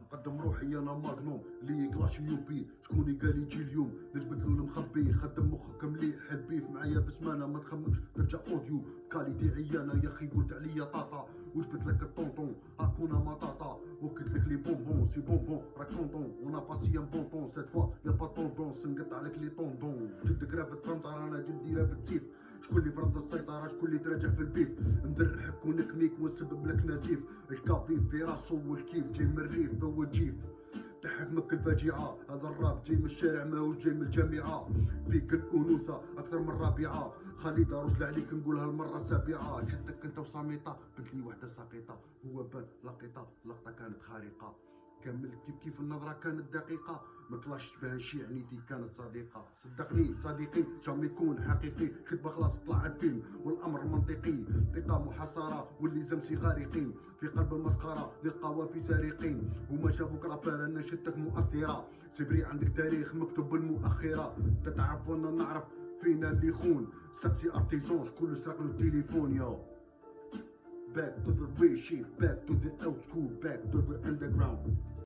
قدم روحي انا ماغنوم لي كلاشي يوبي. شكون قال يجي اليوم نجبدلو المخبي. خدم مخك مليح البيف معايا بسمانه ما تخممش ترجع اوديو كاليتي عيانه. يا اخي قلت عليا طاطا وجبت لك الطونطون اكونا مطاطا وكلت لك لي بونبون سي بونبون راك كونطون ونا باسي ان بون طون سيت فوا يا با طوندونس نقطع لك لي طوندون. جد كرافة طنطر انا جدي لابد سيف. شكون اللي فرض السيطره شكون اللي تراجع في البيف. ندرحك ونكنيك ونسبب لك نزيف. الكافيف في راسو والكيف جاي من الريف هو جيف. تحكمك الفاجعة هذا الراب جاي من الشارع ماهوش جاي من الجامعة. فيك الأنوثة أكثر من الرابعة. خالدة رجل عليك نقولها المرة السابعة. شدك أنت وصامتة بنت لي وحدة ساقطة. هو بان لقيطة لقطة كانت خارقة. كمل كيف النظرة كانت دقيقة. مطلعش بها شي عنيتي كانت صديقة. صدقني صديقي جامي يكون حقيقي. خدمة خلاص طلع الفيلم والأمر منطقي. ثقة محاصرة واللي زمسي غارقين في قلب المسخرة للقوافي سارقين. هما شافوك رابر أنا شتك مؤثرة. سبري عندك تاريخ مكتوب بالمؤخرة. تتعرف وانا نعرف فينا اللي يخون. ساكسي ارتيزون شكون سرق له التليفون يو. Back to the real shit, back to the old school, back to the underground.